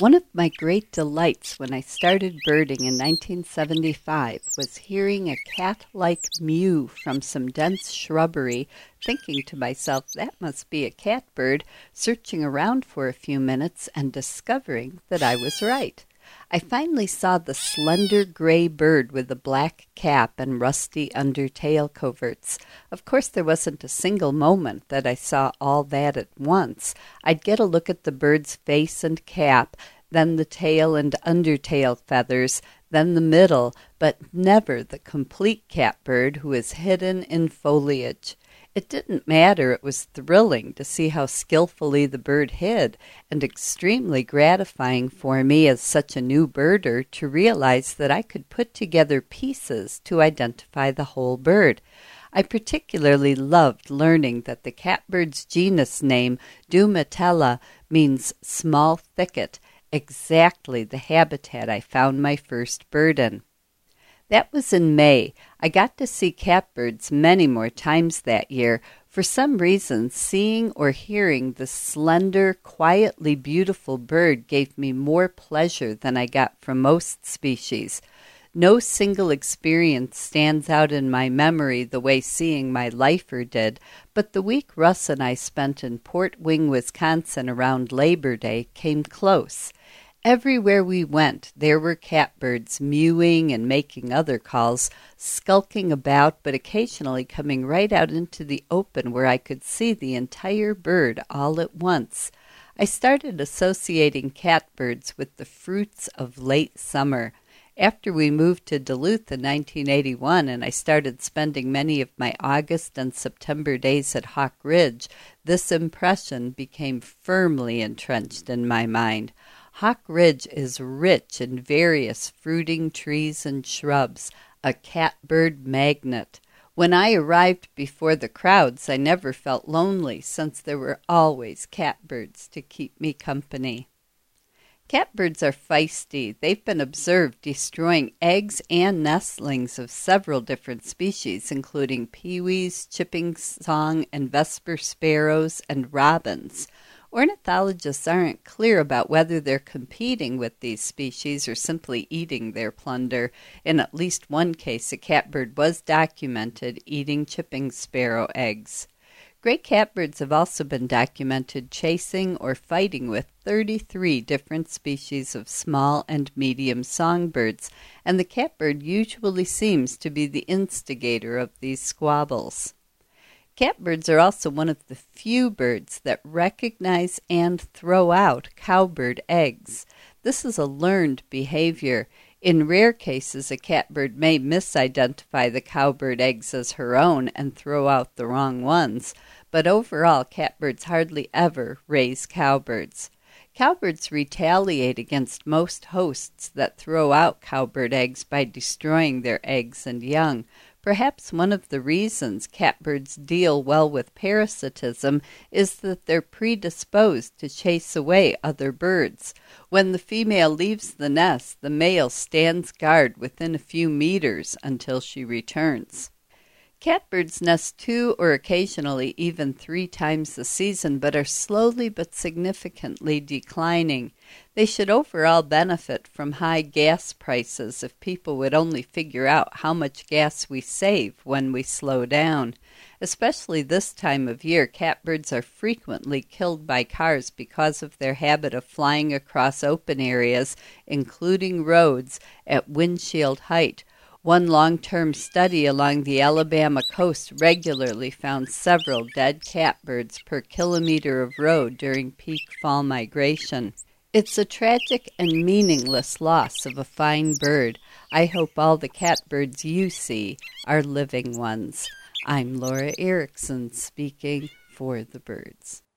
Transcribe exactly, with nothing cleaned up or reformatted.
One of my great delights when I started birding in nineteen seventy-five was hearing a cat-like mew from some dense shrubbery, thinking to myself, that must be a catbird, searching around for a few minutes and discovering that I was right. I finally saw the slender gray bird with the black cap and rusty undertail coverts. Of course, there wasn't a single moment that I saw all that at once. I'd get a look at the bird's face and cap, then the tail and undertail feathers, then the middle, but never the complete catbird who is hidden in foliage. It didn't matter, it was thrilling to see how skillfully the bird hid, and extremely gratifying for me as such a new birder to realize that I could put together pieces to identify the whole bird. I particularly loved learning that the catbird's genus name, Dumetella, means small thicket, exactly the habitat I found my first bird in. That was in May. I got to see catbirds many more times that year. For some reason, seeing or hearing the slender, quietly beautiful bird gave me more pleasure than I got from most species. No single experience stands out in my memory the way seeing my lifer did, but the week Russ and I spent in Port Wing, Wisconsin around Labor Day came close. Everywhere we went, there were catbirds mewing and making other calls, skulking about, but occasionally coming right out into the open where I could see the entire bird all at once. I started associating catbirds with the fruits of late summer. After we moved to Duluth in nineteen eighty-one and I started spending many of my August and September days at Hawk Ridge, this impression became firmly entrenched in my mind. Hawk Ridge is rich in various fruiting trees and shrubs, a catbird magnet. When I arrived before the crowds, I never felt lonely, since there were always catbirds to keep me company. Catbirds are feisty. They've been observed destroying eggs and nestlings of several different species, including peewees, chipping song and vesper sparrows, and robins. Ornithologists aren't clear about whether they're competing with these species or simply eating their plunder. In at least one case, a catbird was documented eating chipping sparrow eggs. Gray catbirds have also been documented chasing or fighting with thirty-three different species of small and medium songbirds, and the catbird usually seems to be the instigator of these squabbles. Catbirds are also one of the few birds that recognize and throw out cowbird eggs. This is a learned behavior. In rare cases, a catbird may misidentify the cowbird eggs as her own and throw out the wrong ones, but overall, catbirds hardly ever raise cowbirds. Cowbirds retaliate against most hosts that throw out cowbird eggs by destroying their eggs and young. Perhaps one of the reasons catbirds deal well with parasitism is that they're predisposed to chase away other birds. When the female leaves the nest, the male stands guard within a few meters until she returns. Catbirds nest two or occasionally even three times a season, but are slowly but significantly declining. They should overall benefit from high gas prices if people would only figure out how much gas we save when we slow down. Especially this time of year, catbirds are frequently killed by cars because of their habit of flying across open areas, including roads, at windshield height. One long-term study along the Alabama coast regularly found several dead catbirds per kilometer of road during peak fall migration. It's a tragic and meaningless loss of a fine bird. I hope all the catbirds you see are living ones. I'm Laura Erickson speaking for the birds.